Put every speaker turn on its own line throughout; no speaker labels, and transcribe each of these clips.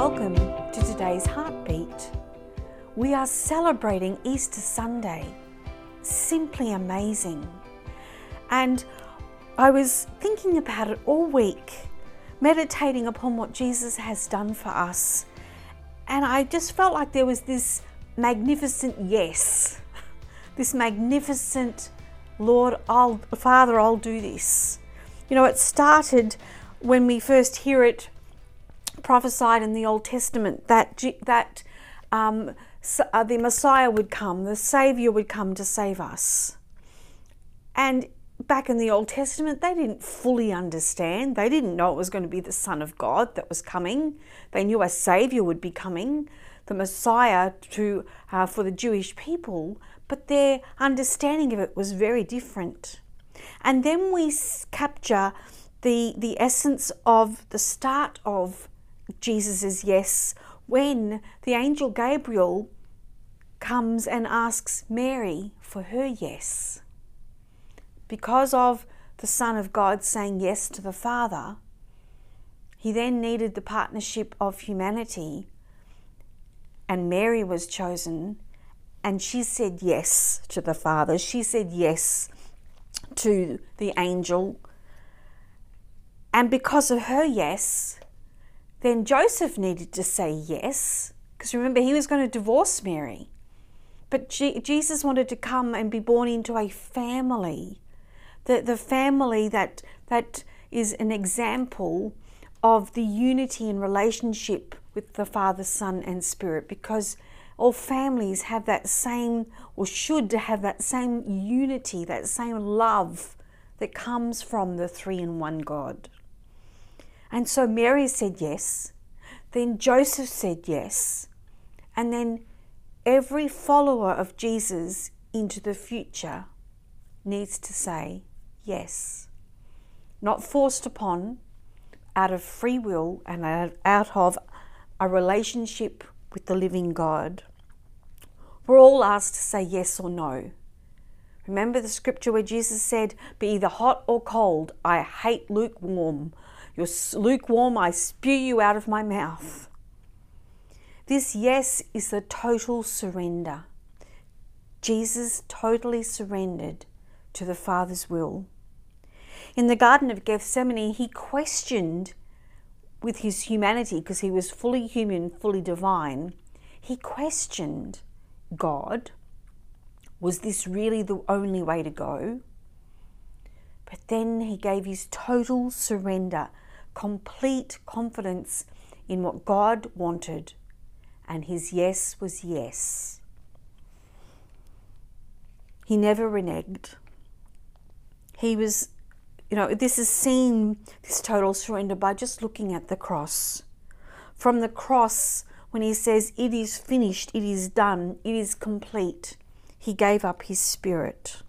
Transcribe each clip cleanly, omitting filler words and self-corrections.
Welcome to today's Heartbeat. We are celebrating Easter Sunday. Simply amazing. And I was thinking about it all week, meditating upon what Jesus has done for us. And I just felt like there was this magnificent yes, this magnificent, Father, I'll do this. You know, it started when we first hear it prophesied in the Old Testament that the Messiah would come, the Saviour would come to save us. And back in the Old Testament, they didn't fully understand. They didn't know it was going to be the Son of God that was coming. They knew a Saviour would be coming, the Messiah for the Jewish people, but their understanding of it was very different. And then we capture the essence of the start of Jesus' yes when the angel Gabriel comes and asks Mary for her yes. Because of the Son of God saying yes to the Father, he then needed the partnership of humanity, and Mary was chosen, and she said yes to the Father. She said yes to the angel. And because of her yes, then Joseph needed to say yes, because remember, he was going to divorce Mary. But Jesus wanted to come and be born into a family, the family that is an example of the unity and relationship with the Father, Son and Spirit, because all families have that same, or should have that same unity, that same love that comes from the three-in-one God. And so Mary said yes, then Joseph said yes, and then every follower of Jesus into the future needs to say yes. Not forced upon, out of free will and out of a relationship with the living God. We're all asked to say yes or no. Remember the scripture where Jesus said, be either hot or cold. I hate lukewarm. You're lukewarm, I spew you out of my mouth. This yes is the total surrender. Jesus totally surrendered to the Father's will. In the Garden of Gethsemane, he questioned with his humanity, because he was fully human, fully divine. He questioned God. Was this really the only way to go? But then he gave his total surrender, complete confidence in what God wanted, and his yes was yes. He never reneged. He was, this is seen, this total surrender, by just looking at the cross. From the cross, when he says, it is finished, it is done, it is complete, he gave up his spirit.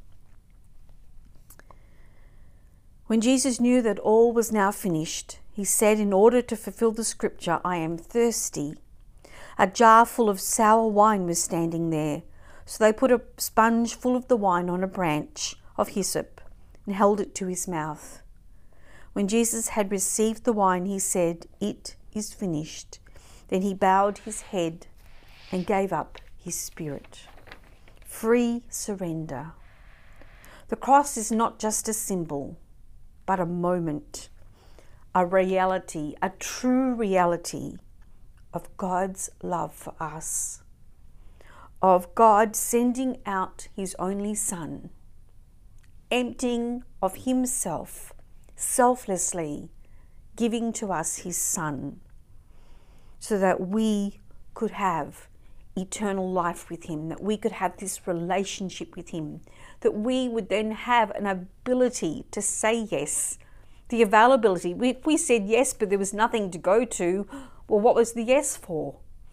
When Jesus knew that all was now finished, he said, in order to fulfill the scripture, I am thirsty. A jar full of sour wine was standing there. So they put a sponge full of the wine on a branch of hyssop and held it to his mouth. When Jesus had received the wine, he said, it is finished. Then he bowed his head and gave up his spirit. Free surrender. The cross is not just a symbol, but a moment, a reality, a true reality of God's love for us, of God sending out his only Son, emptying of himself, selflessly giving to us his Son, so that we could have eternal life with him, that we could have this relationship with him, that we would then have an ability to say yes, the availability. If we said yes, but there was nothing to go to, well, what was the yes for?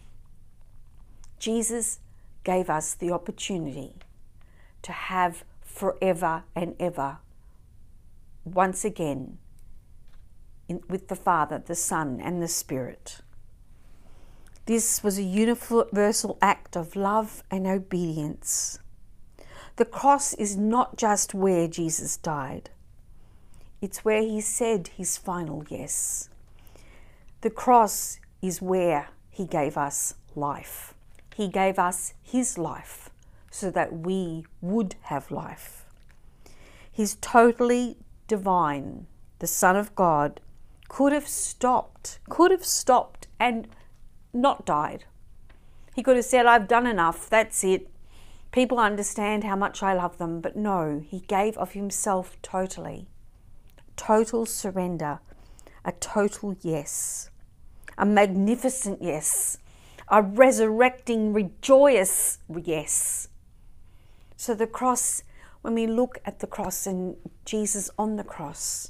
Jesus gave us the opportunity to have forever and ever, once again, with the Father, the Son, and the Spirit. This was a universal act of love and obedience. The cross is not just where Jesus died. It's where he said his final yes. The cross is where He gave us life. He gave us his life so that we would have life. He's totally divine. The Son of God could have stopped and not died. He could have said, I've done enough, that's it. People understand how much I love them. But no, he gave of himself totally. Total surrender, a total yes, a magnificent yes, a resurrecting, rejoicous yes. So the cross, when we look at the cross and Jesus on the cross,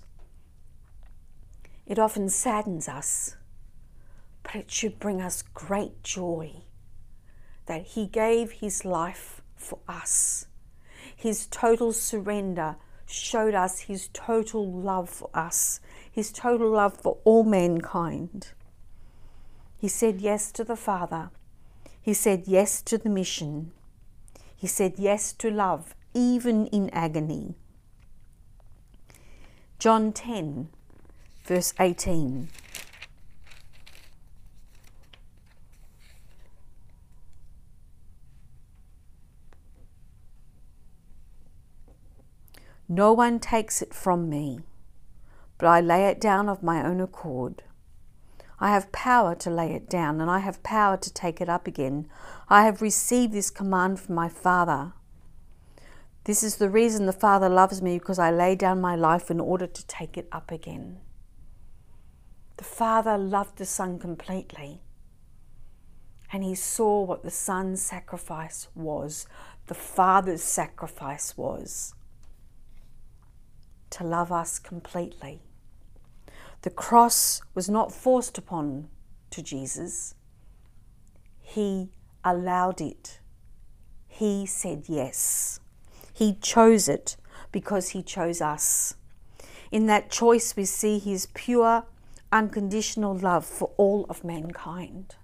it often saddens us, but it should bring us great joy that he gave his life for us. His total surrender showed us his total love for us, his total love for all mankind. He said yes to the Father. He said yes to the mission. He said yes to love, even in agony. John 10, verse 18. No one takes it from me, but I lay it down of my own accord. I have power to lay it down, and I have power to take it up again. I have received this command from my Father. This is the reason the Father loves me, because I lay down my life in order to take it up again. The Father loved the Son completely, and he saw what the Son's sacrifice was, the Father's sacrifice was, to love us completely. The cross was not forced upon to Jesus. He allowed it. He said yes. He chose it because he chose us. In that choice we see his pure, unconditional love for all of mankind.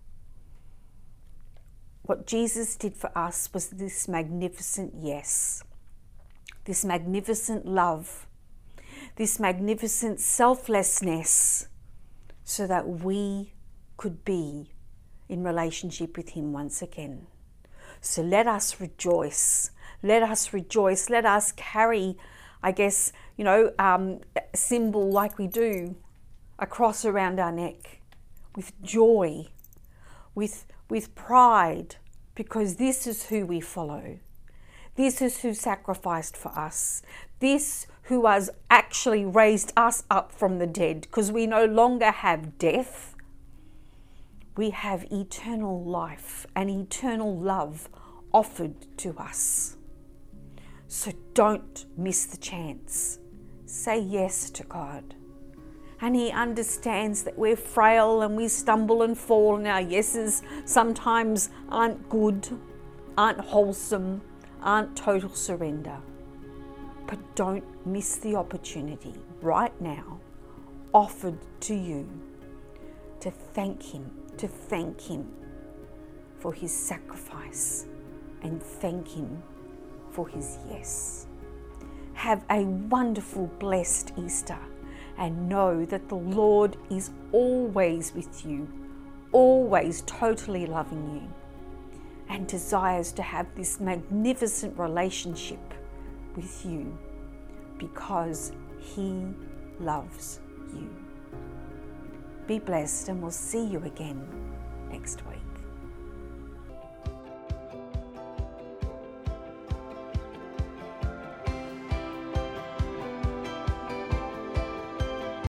What Jesus did for us was this magnificent yes, this magnificent love, this magnificent selflessness, so that we could be in relationship with him once again. So let us rejoice. Let us rejoice. Let us carry, I guess, a symbol like we do, a cross around our neck, with joy, with pride, because this is who we follow. This is who sacrificed for us. This who has actually raised us up from the dead, because we no longer have death. We have eternal life and eternal love offered to us. So don't miss the chance. Say yes to God. And he understands that we're frail and we stumble and fall, and our yeses sometimes aren't good, aren't wholesome, aren't total surrender. But don't miss the opportunity right now offered to you to thank him for his sacrifice and thank him for his yes. Have a wonderful, blessed Easter, and know that the Lord is always with you, always totally loving you, and desires to have this magnificent relationship with you because he loves you. Be blessed, and we'll see you again next week.